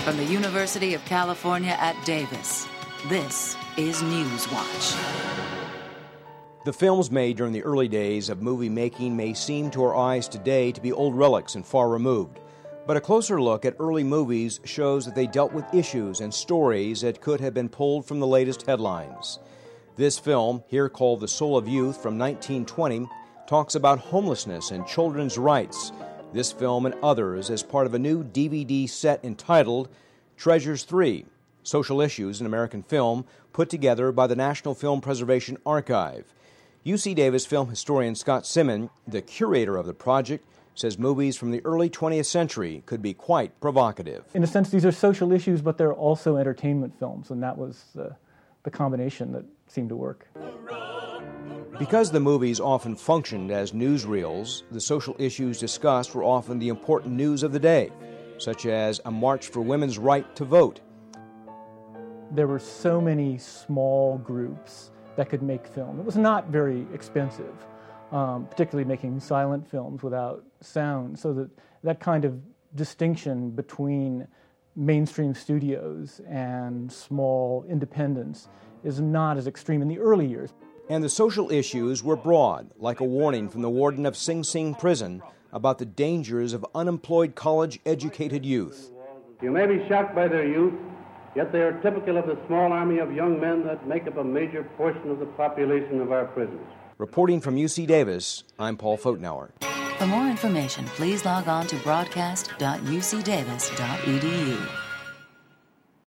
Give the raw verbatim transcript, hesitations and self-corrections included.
From the University of California at Davis, this is Newswatch. The films made during the early days of movie making may seem to our eyes today to be old relics and far removed. But a closer look at early movies shows that they dealt with issues and stories that could have been pulled from the latest headlines. This film, here called The Soul of Youth from nineteen twenty, talks about homelessness and children's rights. This film and others as part of a new D V D set entitled Treasures three, Social Issues in American Film, put together by the National Film Preservation Archive. U C Davis film historian Scott Simon, the curator of the project, says movies from the early twentieth century could be quite provocative. In a sense, these are social issues, but they're also entertainment films, and that was the, the combination that seemed to work. Because the movies often functioned as newsreels, the social issues discussed were often the important news of the day, such as a march for women's right to vote. There were so many small groups that could make film. It was not very expensive. Um, particularly making silent films without sound, so that that kind of distinction between mainstream studios and small independents is not as extreme in the early years. And the social issues were broad, like a warning from the warden of Sing Sing Prison about the dangers of unemployed college-educated youth. You may be shocked by their youth, yet they are typical of the small army of young men that make up a major portion of the population of our prisons. Reporting from U C Davis, I'm Paul Fotenauer. For more information, please log on to broadcast dot u c davis dot e d u.